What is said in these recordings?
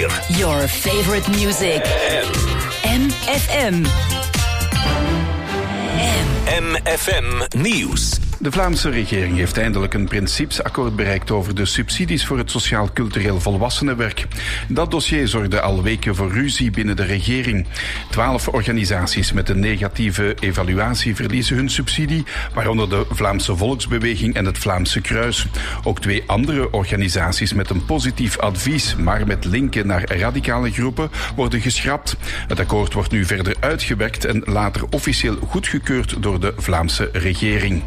4. Your favorite music. MFM. MFM Nieuws. De Vlaamse regering heeft eindelijk een principesakkoord bereikt over de subsidies voor het sociaal-cultureel volwassenenwerk. Dat dossier zorgde al weken voor ruzie binnen de regering. 12 organisaties met een negatieve evaluatie verliezen hun subsidie, waaronder de Vlaamse Volksbeweging en het Vlaamse Kruis. Ook 2 andere organisaties met een positief advies, maar met linken naar radicale groepen, worden geschrapt. Het akkoord wordt nu verder uitgewerkt en later officieel goedgekeurd door de Vlaamse regering.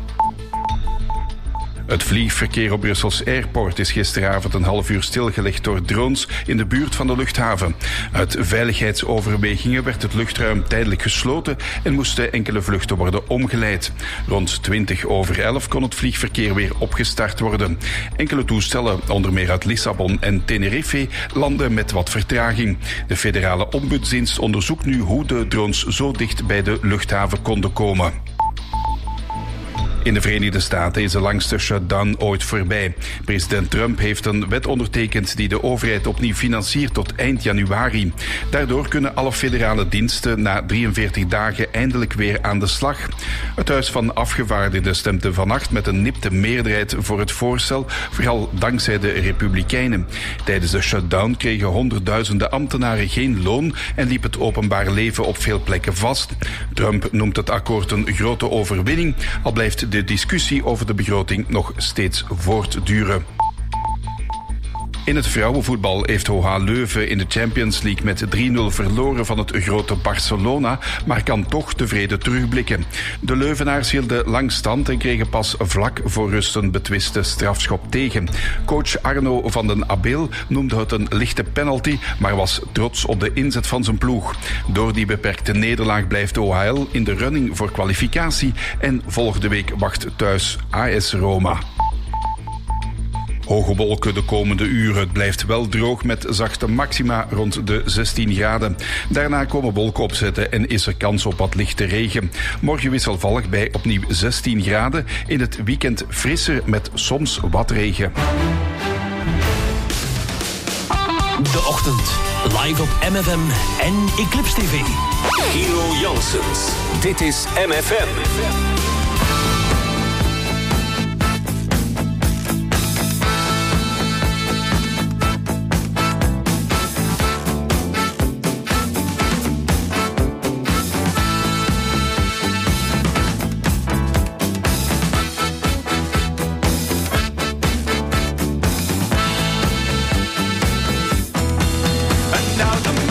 Het vliegverkeer op Brussels Airport is gisteravond een half uur stilgelegd door drones in de buurt van de luchthaven. Uit veiligheidsoverwegingen werd het luchtruim tijdelijk gesloten en moesten enkele vluchten worden omgeleid. Rond 11:20 kon het vliegverkeer weer opgestart worden. Enkele toestellen, onder meer uit Lissabon en Tenerife, landen met wat vertraging. De federale ombudsdienst onderzoekt nu hoe de drones zo dicht bij de luchthaven konden komen. In de Verenigde Staten is de langste shutdown ooit voorbij. President Trump heeft een wet ondertekend die de overheid opnieuw financiert tot eind januari. Daardoor kunnen alle federale diensten na 43 dagen eindelijk weer aan de slag. Het Huis van Afgevaardigden stemde vannacht met een nipte meerderheid voor het voorstel, vooral dankzij de Republikeinen. Tijdens de shutdown kregen honderdduizenden ambtenaren geen loon en liep het openbaar leven op veel plekken vast. Trump noemt het akkoord een grote overwinning, al blijft de discussie over de begroting nog steeds voortduren. In het vrouwenvoetbal heeft OH Leuven in de Champions League met 3-0 verloren van het grote Barcelona, maar kan toch tevreden terugblikken. De Leuvenaars hielden lang stand en kregen pas vlak voor rust een betwiste strafschop tegen. Coach Arno van den Abeel noemde het een lichte penalty, maar was trots op de inzet van zijn ploeg. Door die beperkte nederlaag blijft OHL in de running voor kwalificatie en volgende week wacht thuis AS Roma. Hoge wolken de komende uren. Het blijft wel droog met zachte maxima rond de 16 graden. Daarna komen wolken opzetten en is er kans op wat lichte regen. Morgen wisselvallig bij opnieuw 16 graden. In het weekend frisser met soms wat regen. De ochtend. Live op MFM en Eclipse TV. Hero Janssens. Dit is MFM.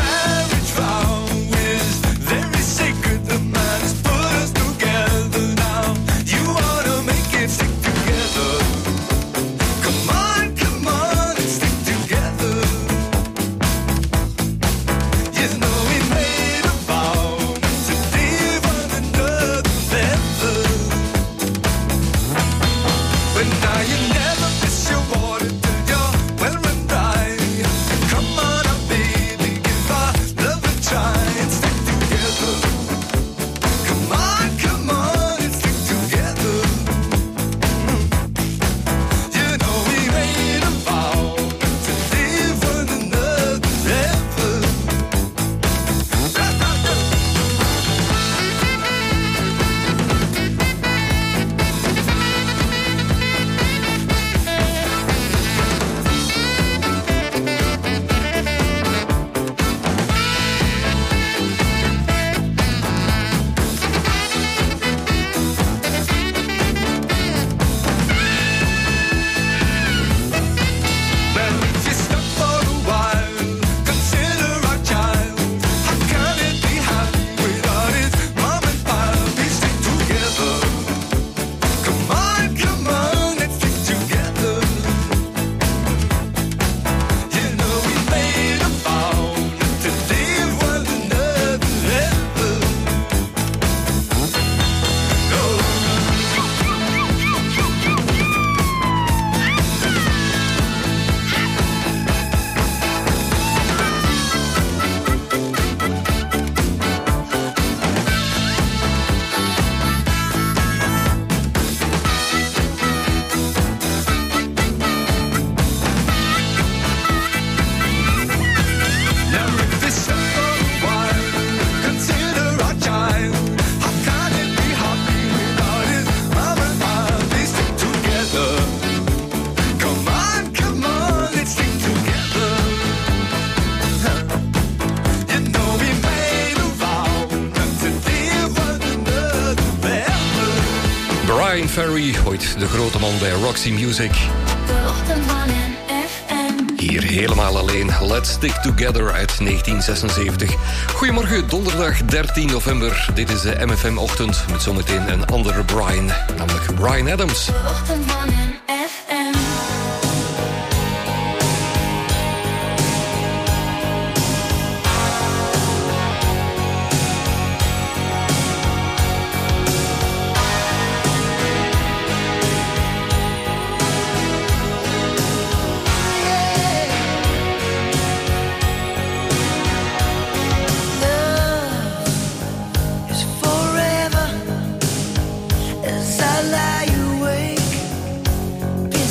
Marriage vow is very sacred. The man has put us together now. Ferry, ooit de grote man bij Roxy Music. Hier helemaal alleen, Let's Stick Together uit 1976. Goedemorgen, donderdag 13 november. Dit is de MFM-ochtend met zometeen een andere Brian, namelijk Bryan Adams. De ochtend van FM. As I lie awake,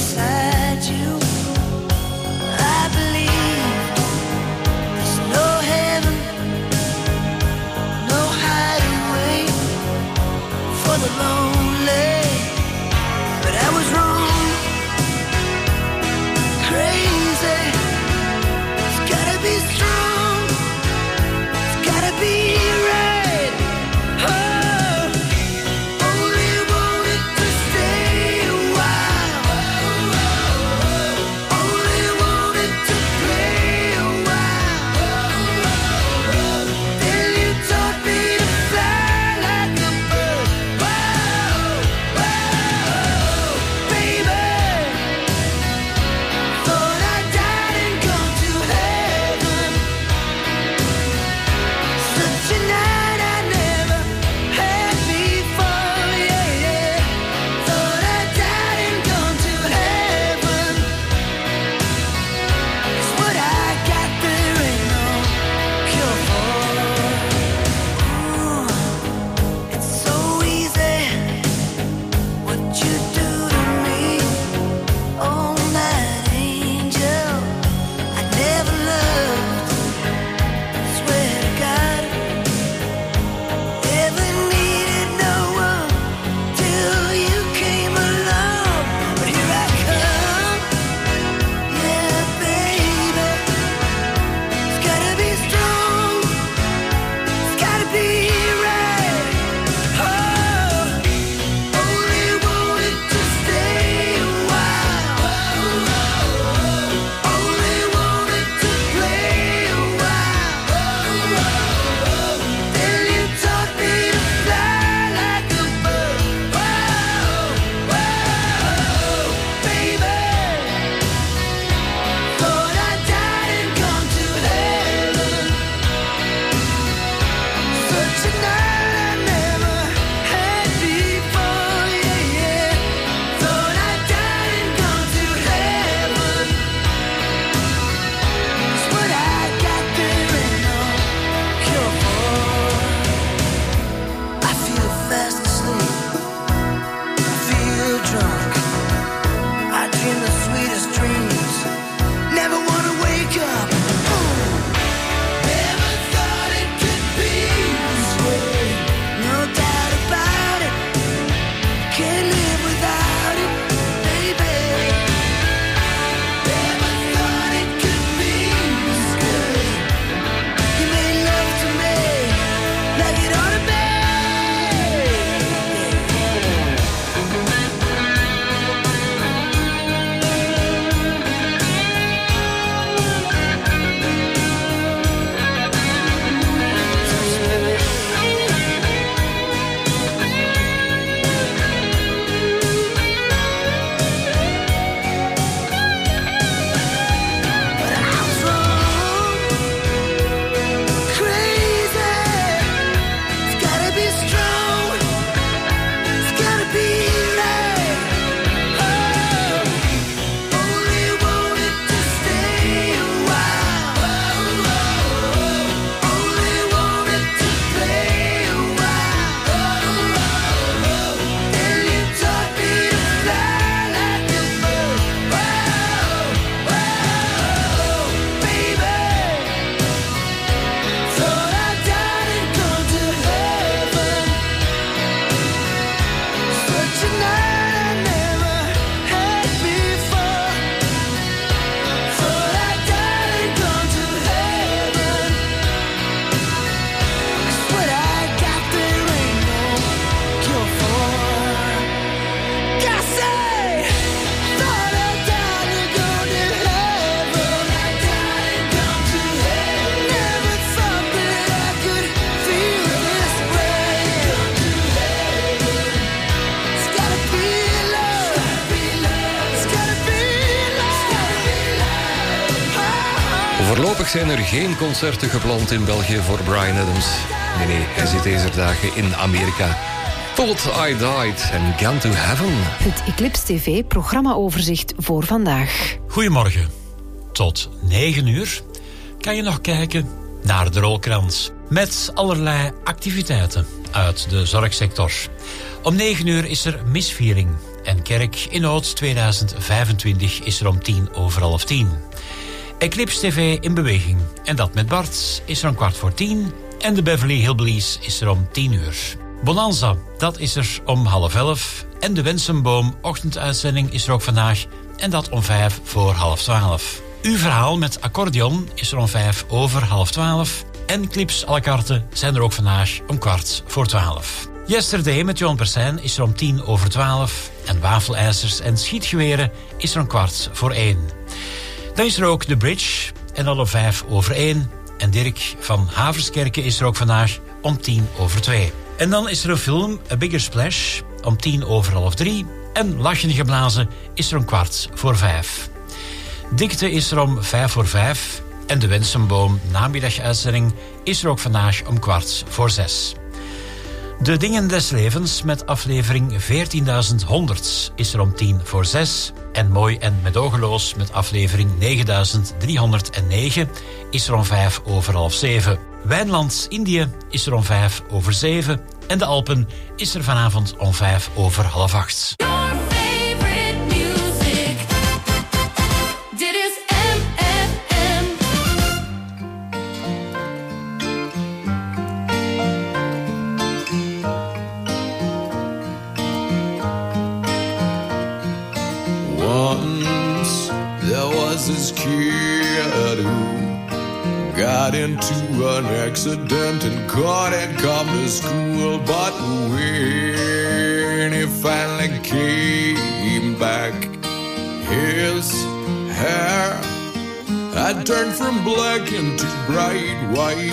Voorlopig zijn er geen concerten gepland in België voor Bryan Adams. Nee, hij zit deze dagen in Amerika. Tot I Died and Gone to Heaven. Het Eclipse TV programmaoverzicht voor vandaag. Goedemorgen. Tot 9 uur kan je nog kijken naar de rolkrans. Met allerlei activiteiten uit de zorgsector. Om 9 uur is er misviering. En Kerk in Nood 2025 is er om 10:10. Eclipse TV in beweging. En dat met Bart is er om 10:15. En de Beverly Hillbillies is er om 10 uur. Bonanza, dat is er om 10:30. En de Wensenboom ochtenduitzending is er ook vandaag. En dat om 11:55. Uw verhaal met accordeon is er om 11:05. En clips à la carte zijn er ook vandaag om 11:15. Yesterday met Johan Persijn is er om 10:12. En wafelijzers en schietgeweren is er om 1:15. Dan is er ook The Bridge en al om 1:05. En Dirk van Haverskerken is er ook vandaag om 2:10. En dan is er een film, A Bigger Splash, om 3:10. En Lachen geblazen is er om 4:15. Dikte is er om 5:05. En de Wensenboom namiddaguitzending is er ook vandaag om 5:15. De Dingen des Levens met aflevering 14.100 is er om 5:10. En Mooi en Medogeloos met aflevering 9.309 is er om 7:05. Wijnland Indië is er om 7:05. En de Alpen is er vanavond om 7:08. Your favorite music. Dit is MFM. Once there was this kid who got into an accident and couldn't come to school. But when he finally came back, his hair had turned from black into bright white.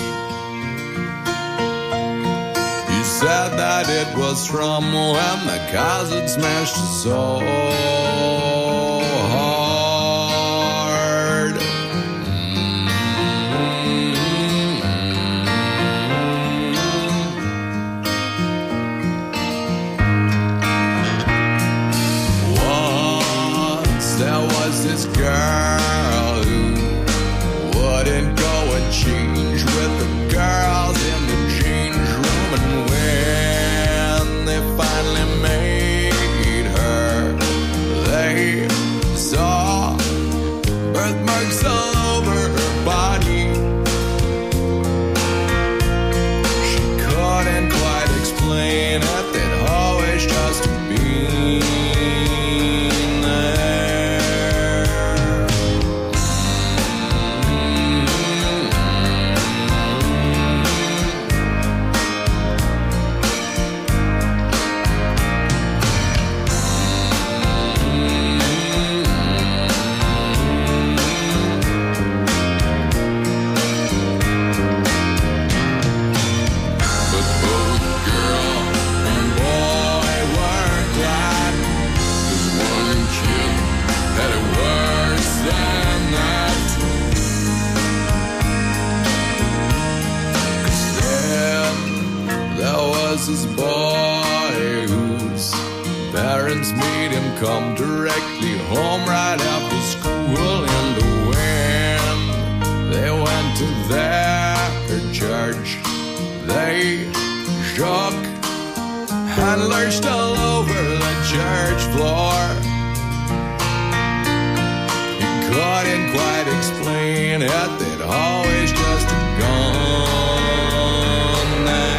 He said that it was from when the cars had smashed his soul. This girl who wouldn't go and change with the girls in the change room, and when they finally made her, they saw birthmarks all over her body. She couldn't quite explain it, they'd always just been there. This boy whose parents made him come directly home right after school, and when they went to their church, they shook and lurched all over the church floor. He couldn't quite explain it, they'd always just gone there.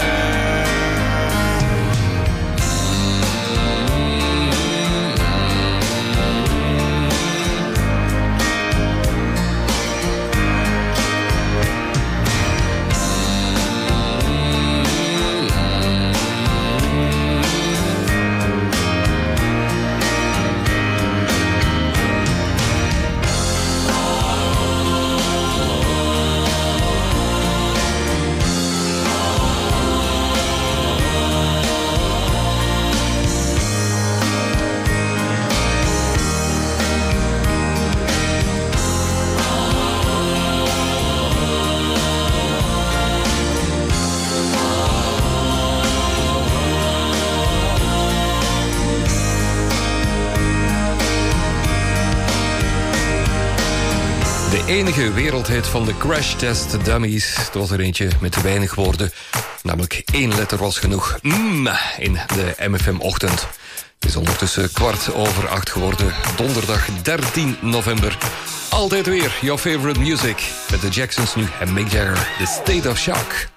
enige wereldhit van de Crash Test Dummies. Het was er eentje met weinig woorden. Namelijk 1 letter was genoeg. In de MFM-ochtend. Het is ondertussen 7:15 geworden. Donderdag 13 november. Altijd weer your favorite music. Met de Jacksons nu en Mick Jagger. The State of Shock.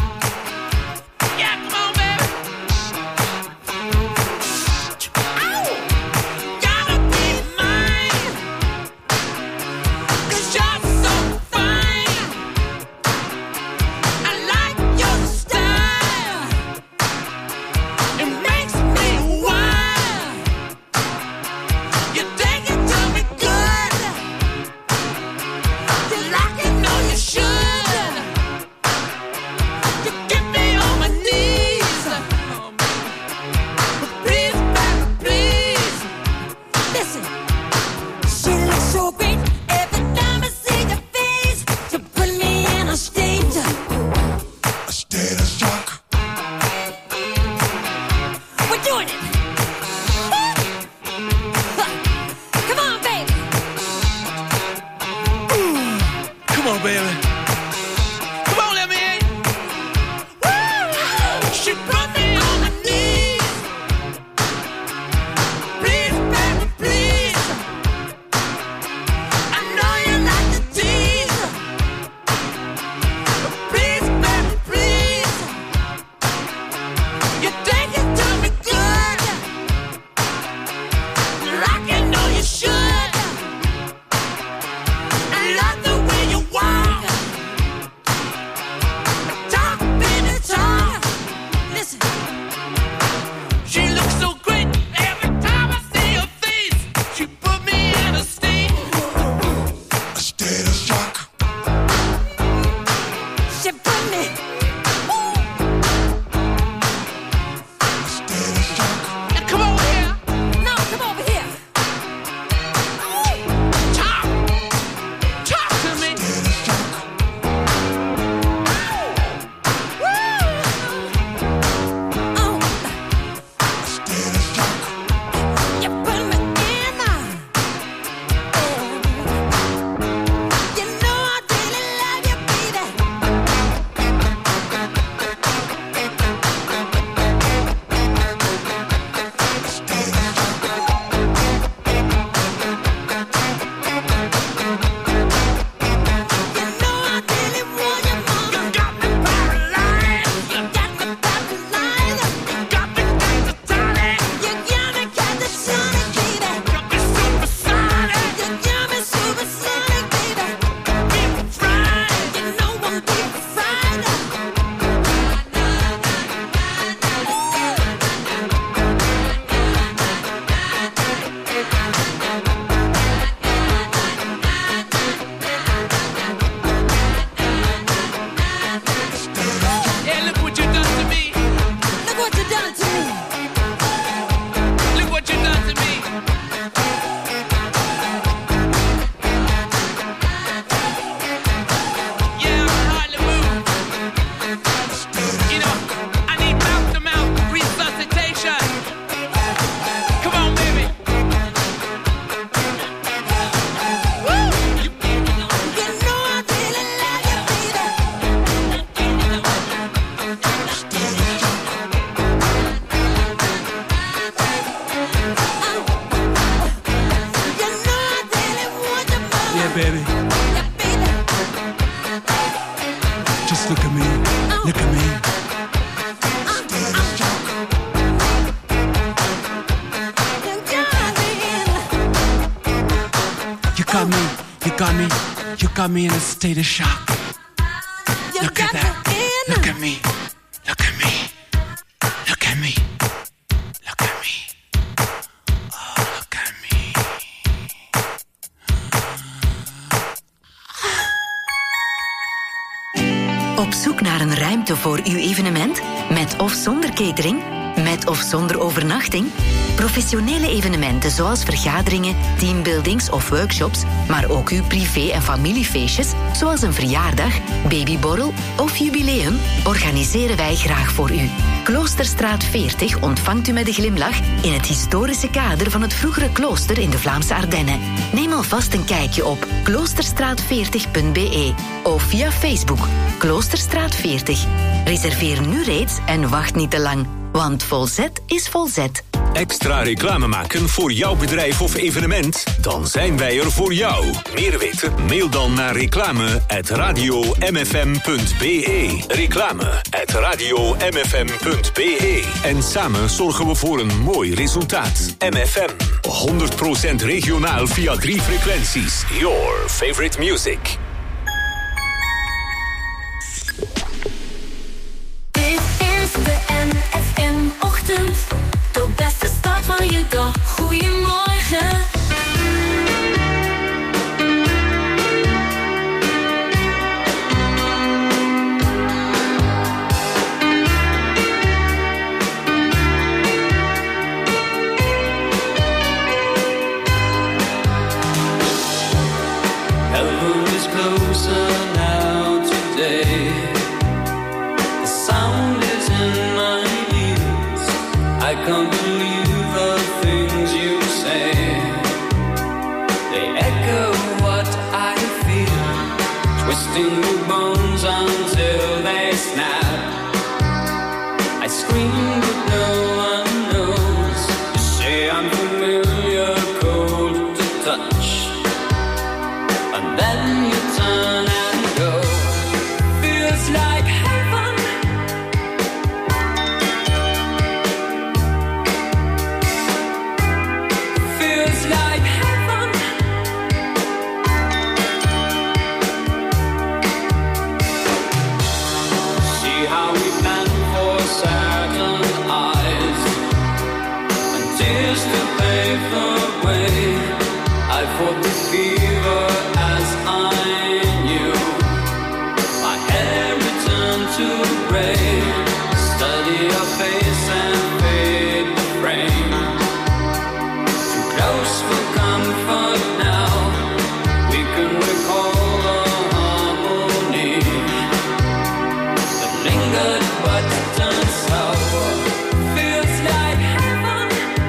Got me in a state of shock. Look at that. Look at me. Look at me. Look at me. Look at me. Oh, look at me. Op zoek naar een ruimte voor uw evenement? Met of zonder catering? Met of zonder overnachting? Professionele evenementen zoals vergaderingen, teambuildings of workshops, maar ook uw privé- en familiefeestjes, zoals een verjaardag, babyborrel of jubileum, organiseren wij graag voor u. Kloosterstraat 40 ontvangt u met een glimlach in het historische kader van het vroegere klooster in de Vlaamse Ardennen. Neem alvast een kijkje op kloosterstraat40.be of via Facebook Kloosterstraat 40. Reserveer nu reeds en wacht niet te lang, want Volzet is Volzet. Extra reclame maken voor jouw bedrijf of evenement? Dan zijn wij er voor jou. Meer weten? Mail dan naar reclame@radiomfm.be. Reclame@radiomfm.be. En samen zorgen we voor een mooi resultaat. MFM. 100% regionaal via 3 frequenties. Your favorite music. Dit is de MFM-ochtend. De beste start van je dag. Goedemorgen. Heaven is closer now today. The sound is in my ears. I can't believe the things you say. They echo what I feel, twisting the bones until they snap. I scream but no one knows. You say I'm familiar, cold to touch, and then you turn and go. Feels like heaven. Feels like heaven. See how we plan for certain eyes and tears to pave the way. I fought the fever as I knew. My hair returned to gray. Study your face and fade the frame. Too close for comfort now. We can recall the harmony that lingered but turned sour. Feels like heaven.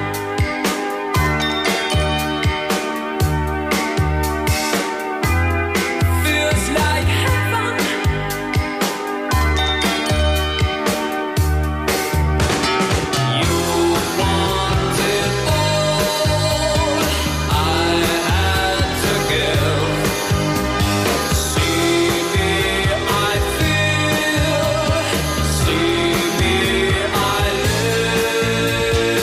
Feels like heaven. You want it all. I had to give. See me, I feel. See me, I live.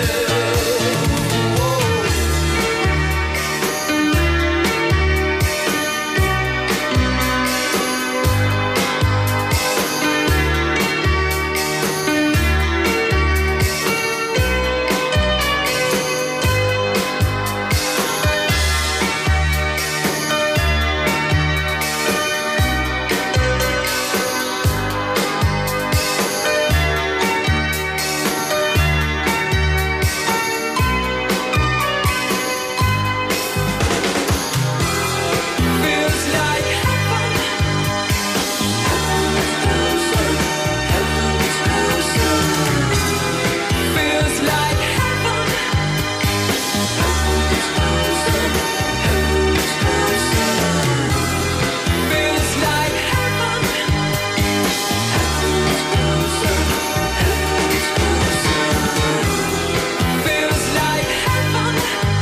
Feels like heaven. Heaven is closer. Heaven is closer. Feels like heaven. Heaven is closer. Heaven is closer. Feels like heaven. Heaven is closer. Heaven is closer. Feels like heaven.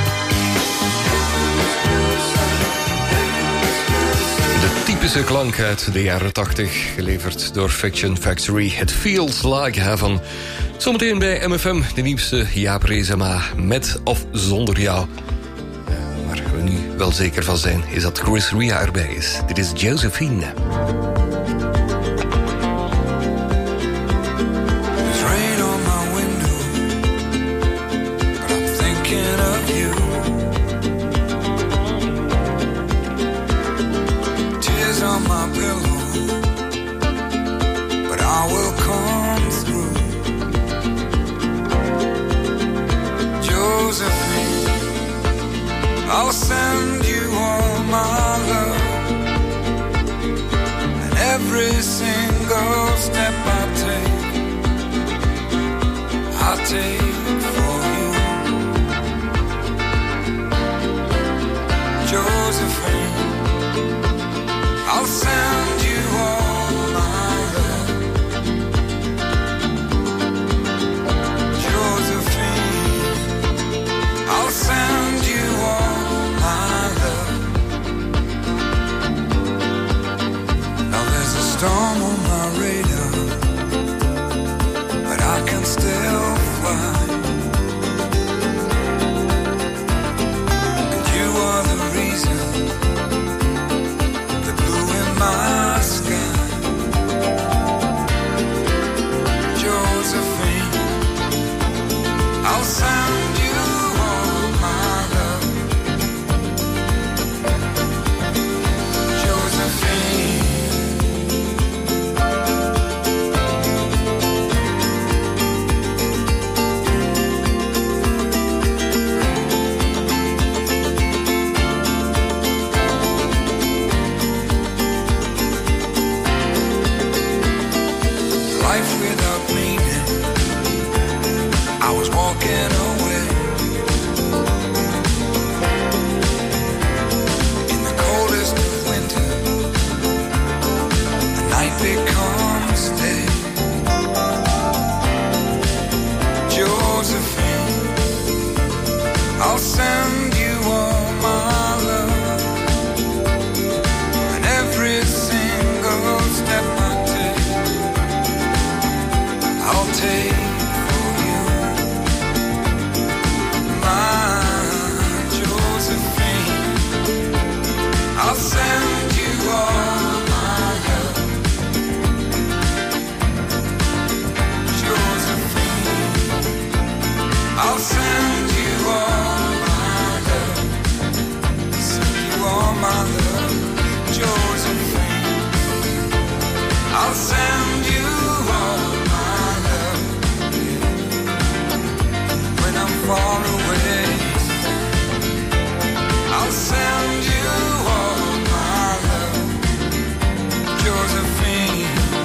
De typische klank uit de jaren 80, geleverd door Fiction Factory. It feels like heaven. Zometeen bij MFM, de nieuwste Jaap Reesema, met of zonder jou. Waar we nu wel zeker van zijn, is dat Chris Ria erbij is. Dit is Josephine. There's rain on my window, but I'm thinking of you. Tears on my pillow, but I will come through. I'll send you all my love. And every single step I take for you. Josephine, I'll send you all my love. Josephine, I'll send you all my love. Now there's a storm on my radar, but I can still fly. And you are the reason, the blue in my sky. Josephine, I'll send you all my love. Josephine. Life without meaning, I was walking away. In the coldest of winter, the night becomes day. Josephine, I'll send you all my love. And every single step I take, I'll take for you. My Josephine, I'll send you all my love. Josephine, I'll send you all my love. Send you all my love. Josephine, I'll send you all my love. When I'm far away, I'll send you all my love. Josephine.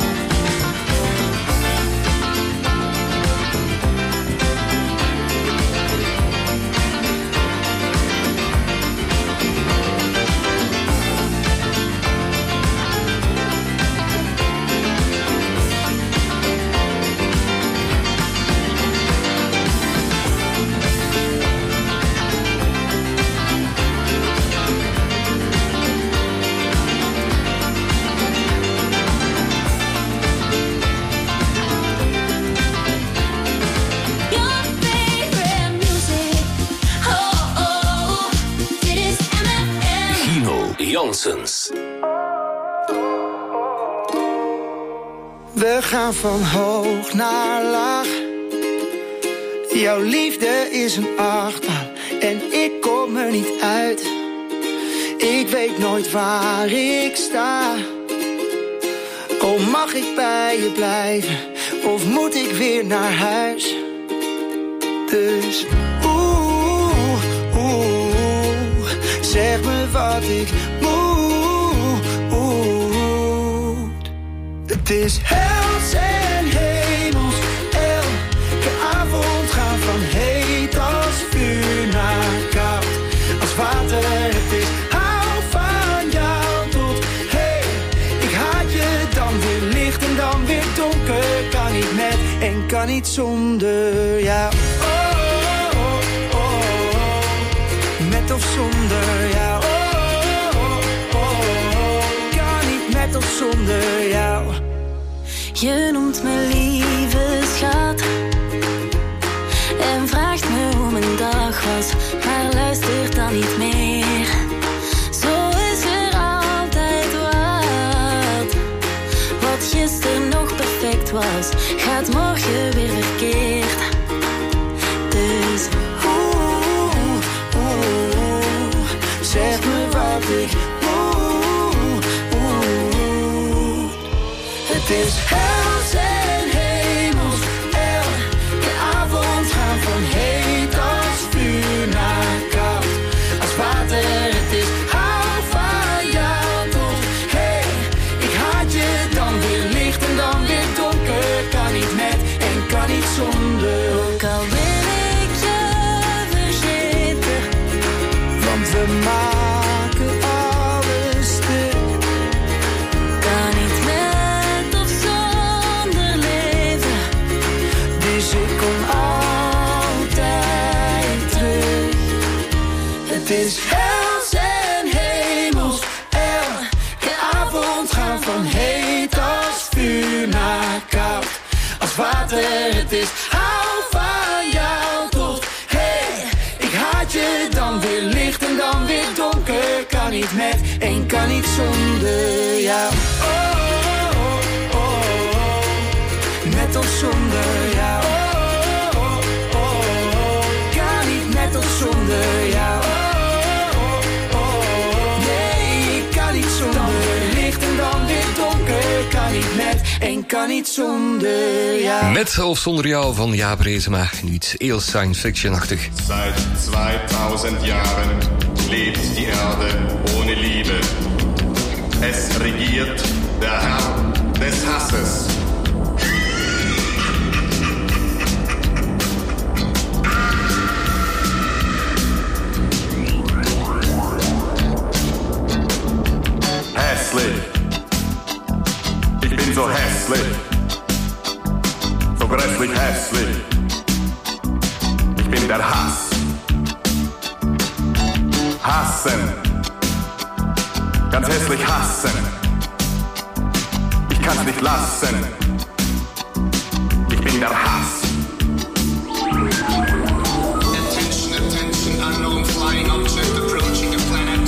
Your favorite music. Oh, oh, dit is MFM. Gino Janssens. We gaan van hoog naar laag. Jouw liefde is een achtbaan en ik kom er niet uit. Ik weet nooit waar ik sta. Oh, mag ik bij je blijven of moet ik weer naar huis? Dus zeg me wat ik moet. Het is hels en hemels. Elke avond gaan van heet als vuur naar koud als water. Het is hou van jou tot hey. Ik haat je dan weer licht en dan weer donker. Kan niet met en kan niet zonder jou. Oh, oh, oh, oh. Met of zonder jou. Oh, oh, oh, oh. Kan niet met of zonder jou. Je noemt me lieve schat en vraagt me hoe mijn dag was, maar luistert dan niet meer. Zo is er altijd wat gisteren nog perfect was, gaat morgen weer verkeerd. Dus zeg me wat ik moet. Het is hels en hemels. Elke avond gaan van heet als vuur naar koud als water. we maken alles stuk. Kan niet met of zonder leven, Dus ik kom altijd terug. Het is hels en hemels. Elke avond gaan van heet als vuur naar koud als water. Het is hou van jou tot hey. Ik haat je, dan weer licht en dan weer donker. Kan niet met en kan niet zonder jou. Oh, oh, oh, oh. Met of zonder jou. Oh, oh, oh, oh. Kan niet met of zonder jou. Oh, oh, oh. Nee, ik kan niet zonder. Dan weer licht en dan weer donker. Kan niet met en kan niet zonder jou. Met of zonder jou van Jaap Reesema. Nu iets heel science fiction-achtig. Seit 2000 Jahren lebt die Erde ohne Liebe. Es regiert der Herr des Hasses. Hässlich. Ich bin so hässlich. So grässlich hässlich. Ich bin der Hass. Hassen. Ganz hässlich hassen. Ich kann's nicht lassen. Ich bin der Hass. Attention, attention, unknown flying object approaching the planet.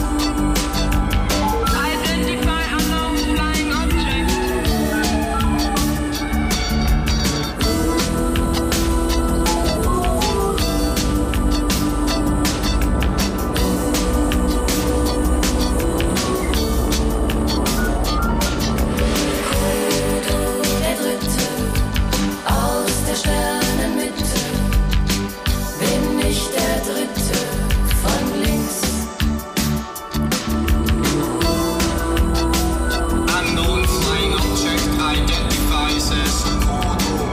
Identify unknown flying object. der Dritte aus der Sternenmitte. Bin ich der Dritte von links. Unknown flying object identifies as Kodo.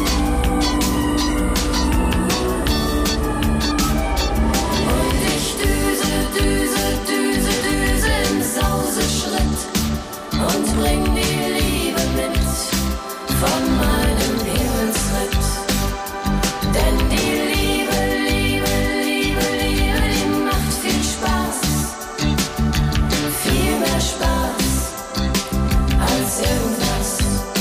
Und ich düse, düse, düse, düse im Sauseschritt und bring die Liebe mit von meinem Himmelsritt. Denn die Liebe, Liebe, Liebe, Liebe, die macht viel Spaß. Viel mehr Spaß als irgendwas.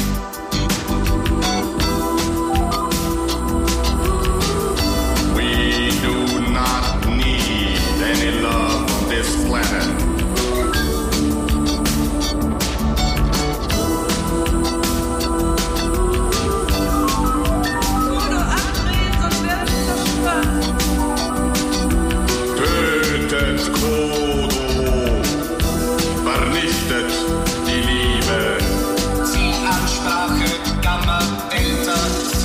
We do not need any love on this planet. Kodo abdrehen, sonst werden sie zerstört. Tötet Kodo. Vernichtet die Liebe. Zielansprache Gamma Delta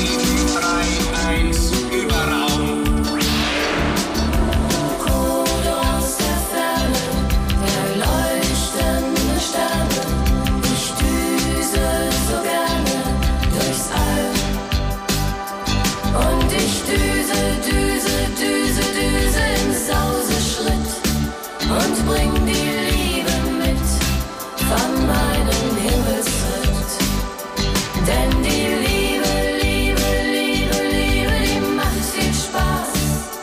731 Überraum. Kodo aus der Ferne, der leuchtende Sterne. Ich düse so gerne durchs All. Und ich düse, düse, düse, düse im Sauseschritt und bring die Liebe mit von meinem Himmelsritt. Denn die Liebe, Liebe, Liebe, Liebe, die macht viel Spaß.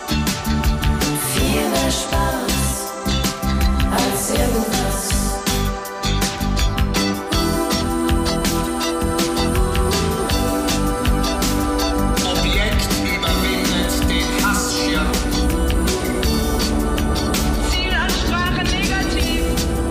Viel mehr Spaß als irgendwas. Objekt überwindet den Hassschirm. Zielansprache negativ.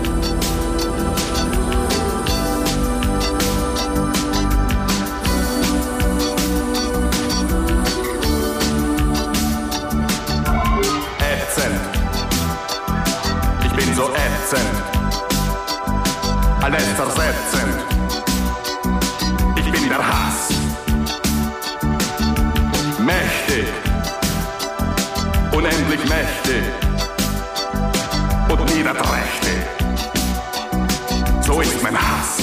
Ätzend. Ich bin so ätzend. Alles zersetzend. Ich bin der Hass. Mächtig. Unendlich mächtig. Und niederträchtig. So ist mein Hass.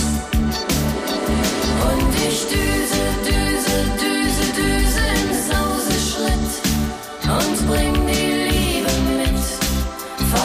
Und ich düse, düse, düse, düse im Sauseschritt und bring die Liebe mit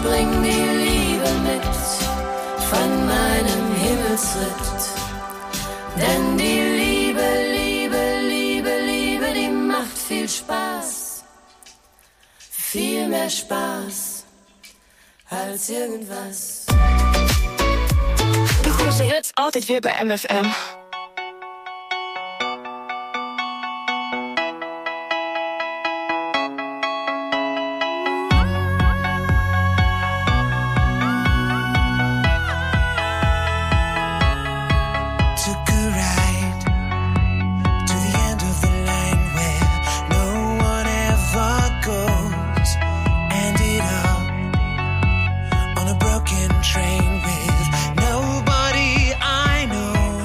bring die Liebe mit von meinem Himmelsritt. Denn die Liebe, Liebe, Liebe, Liebe, die macht viel Spaß. Viel mehr Spaß als irgendwas. De grootste hits altijd weer bij MFM. Train with nobody I know.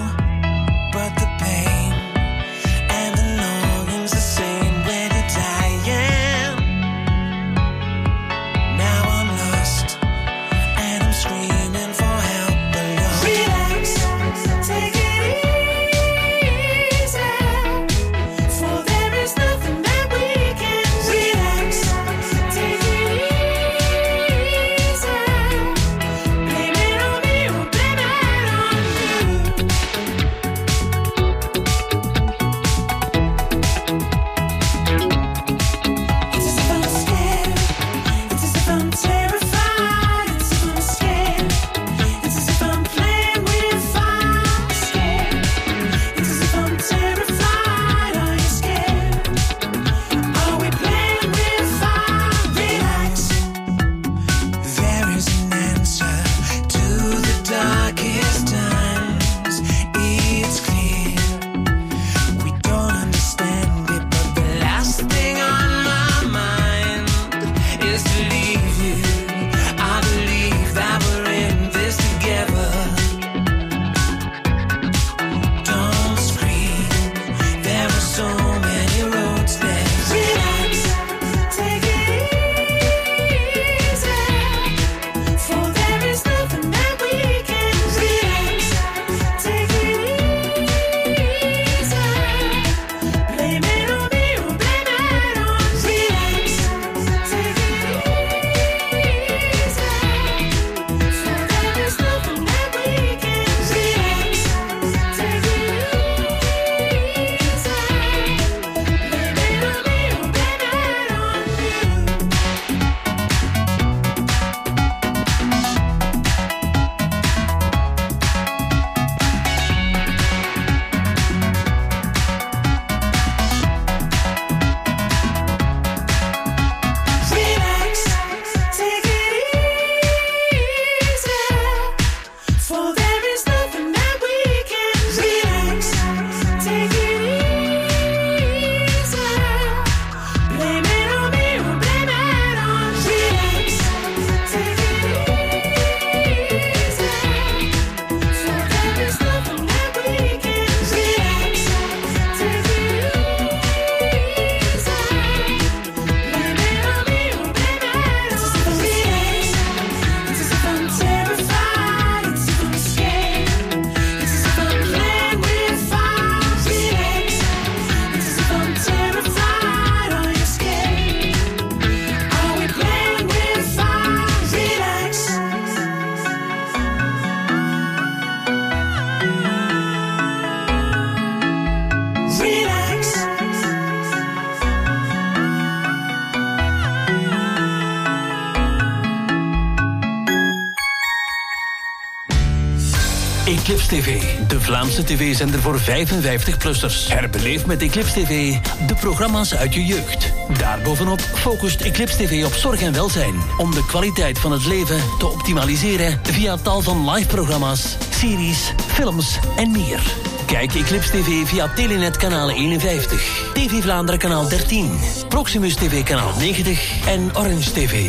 Eclipse TV, de Vlaamse tv-zender voor 55-plussers. Herbeleef met Eclipse TV de programma's uit je jeugd. Daarbovenop focust Eclipse TV op zorg en welzijn, om de kwaliteit van het leven te optimaliseren via tal van live-programma's, series, films en meer. Kijk Eclipse TV via Telenet kanaal 51, TV Vlaanderen kanaal 13, Proximus TV kanaal 90 en Orange TV.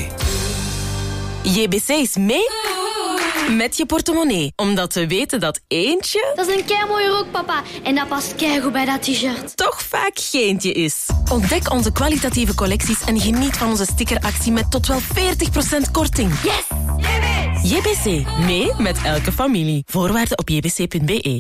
JBC is mee met je portemonnee. Omdat we weten dat eentje... Dat is een keimooie rok, papa. En dat past keigoed bij dat t-shirt. Toch vaak geentje is. Ontdek onze kwalitatieve collecties en geniet van onze stickeractie met tot wel 40% korting. Yes! JBC. Mee met elke familie. Voorwaarden op jbc.be.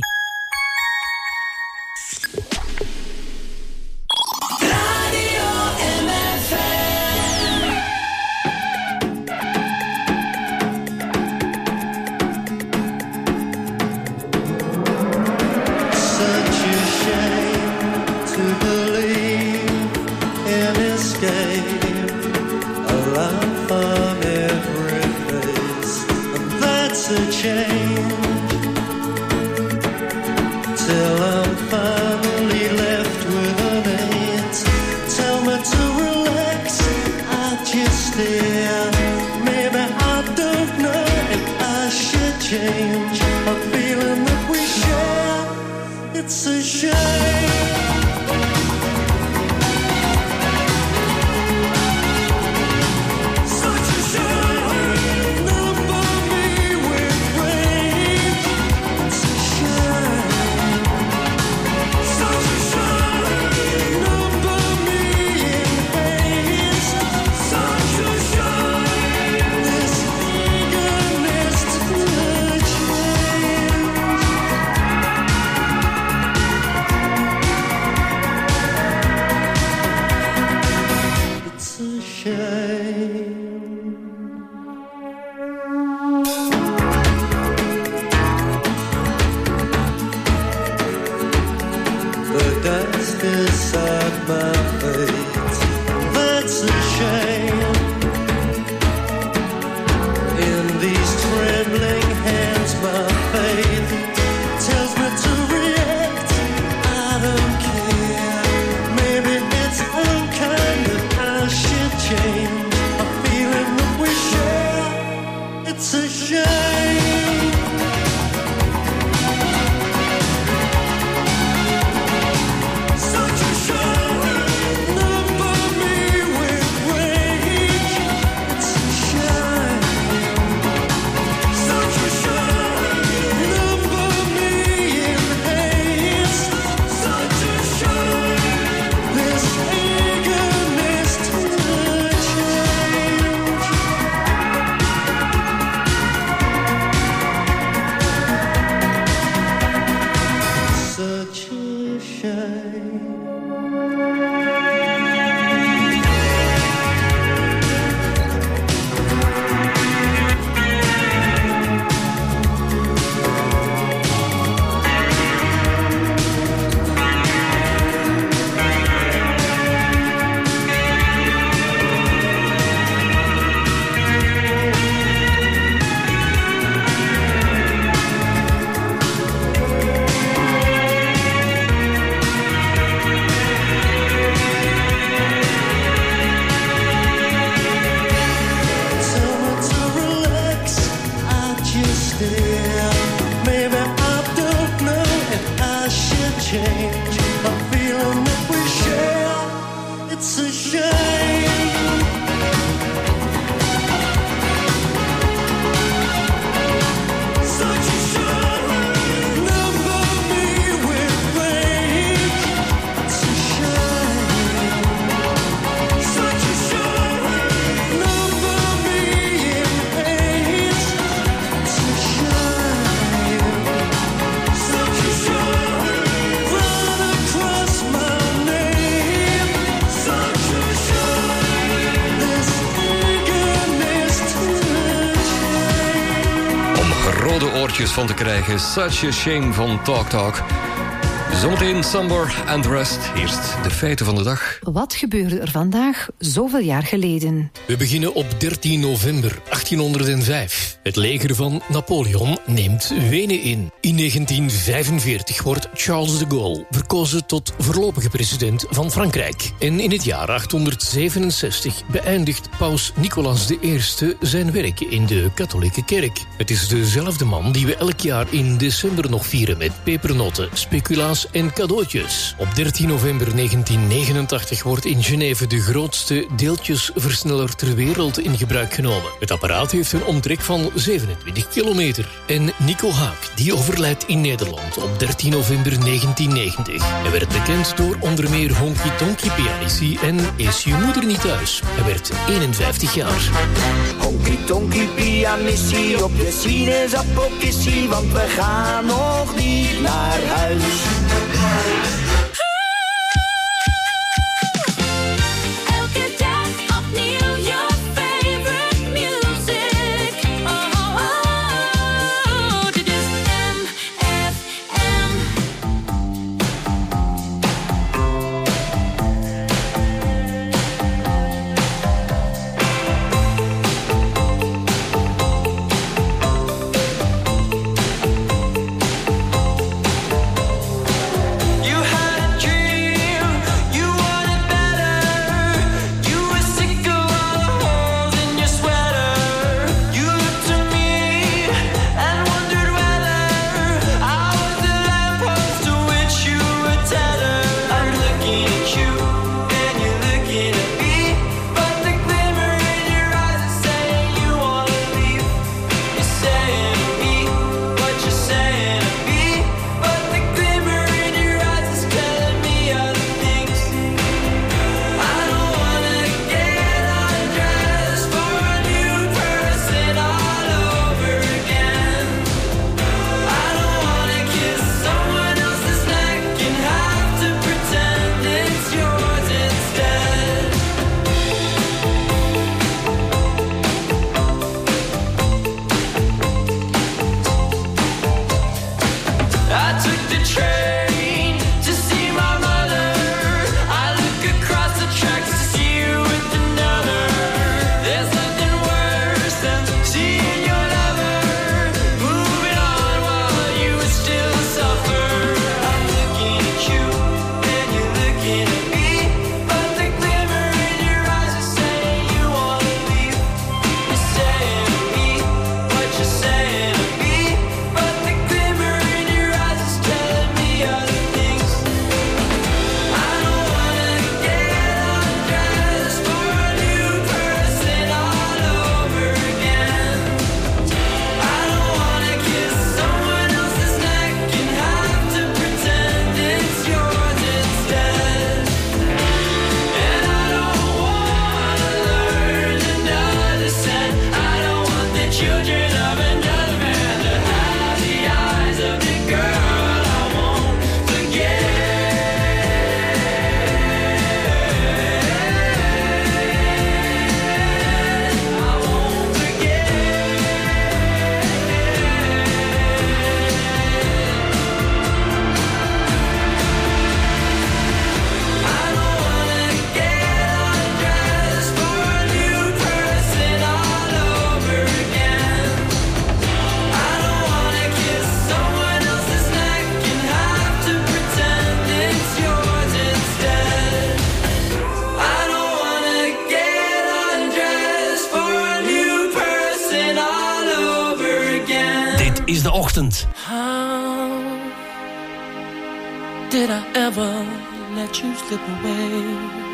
a change till I'm finally left with an eight. Tell me to relax, I just stare. Maybe I don't know if I should change a feeling that we share. It's a shame. Van te krijgen. Such a Shame van Talk Talk. Zometeen Somber and the Rest. Eerst de feiten van de dag. Wat gebeurde er vandaag zoveel jaar geleden? We beginnen op 13 november 1805. Het leger van Napoleon neemt Wenen in. In 1945 wordt Charles de Gaulle verkozen tot voorlopige president van Frankrijk. En in het jaar 867 beëindigt paus Nicolaas I zijn werk in de katholieke kerk. Het is dezelfde man die we elk jaar in december nog vieren met pepernoten, speculaas en cadeautjes. Op 13 november 1989 wordt in Genève de grootste deeltjesversneller ter wereld in gebruik genomen. Het apparaat heeft een omtrek van 27 kilometer. En Nico Haak, die overlijdt in Nederland op 13 november 1990. Hij werd bekend door onder meer Honky Tonky Pianici en Is je moeder niet thuis? Hij werd 51 jaar. Honky Tonky Pianici op je sinaasappelkissie, want we gaan nog niet naar huis. Elke dag opnieuw je favorite music. Oh, oh, oh, dit is MFM. is de ochtend. How did I ever let you slip away?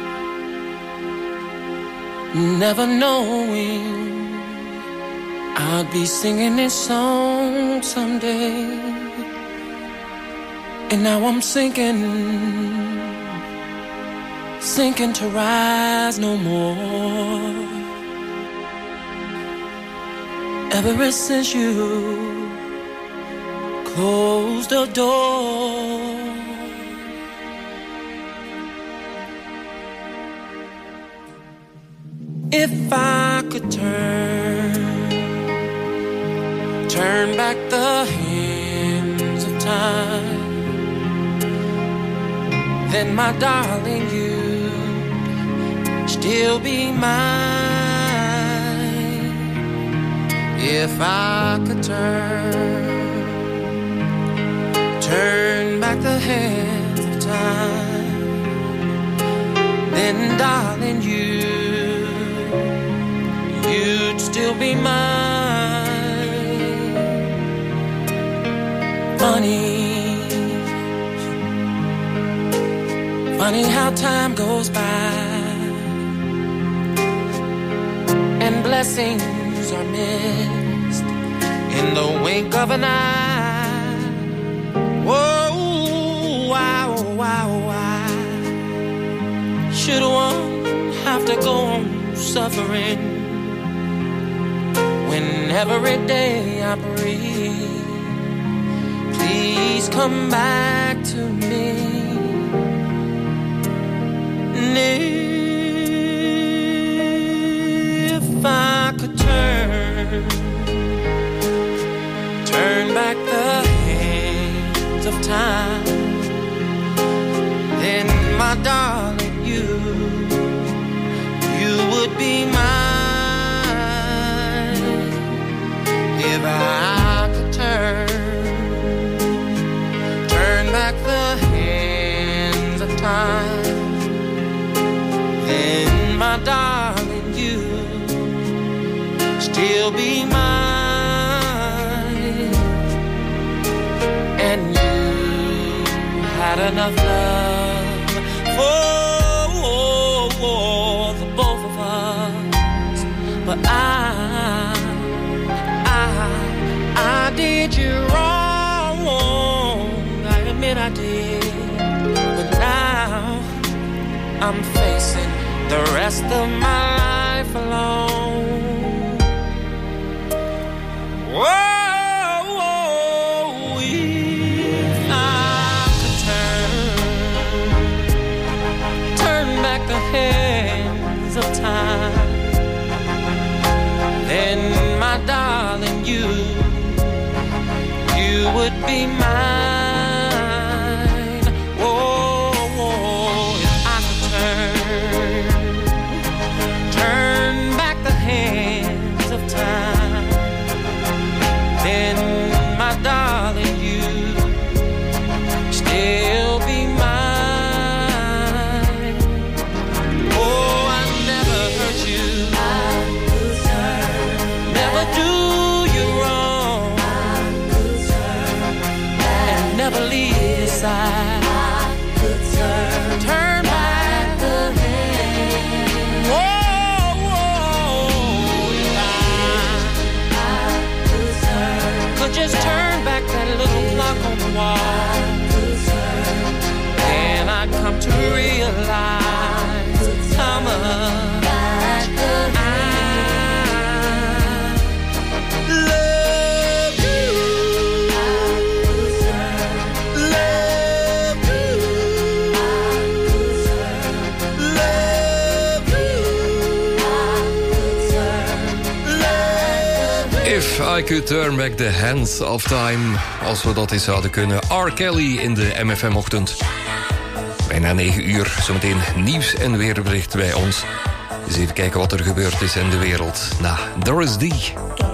Never knowing I'd be singing this song someday. And now I'm sinking to rise no more. Ever since you closed the door, if I could turn back the hands of time, then my darling, you'd still be mine. If I could turn back the hands of time, then darling, you'd still be mine. Funny how time goes by and blessings are missed in the wink of an eye. Whoa, why should one have to go on suffering when every day I breathe? Please come back to me. And if I could turn back the hands of time, then my darling, you would be mine. If I could turn back the hands of time, then my darling, you still be mine. And you had enough love for the both of us, but I did you wrong. I admit I did, but now I'm facing the rest of my life alone. Whoa, if I could turn back the hands of time, then my darling, you would be mine. Whoa, if I could turn back the hands of time, then my darling, you still be mine. Oh, I never hurt you, never do you wrong, and never leave your side. Turn back the hand. Whoa, if I could just turn back that little clock on the wall, and I come to realize how much I love you. If I could turn back the hands of time. Als we dat eens zouden kunnen. R. Kelly in de MFM-ochtend. Bijna 9 uur. Zometeen nieuws en weerbericht bij ons. Eens even kijken wat er gebeurd is in de wereld. Nou, Doris D.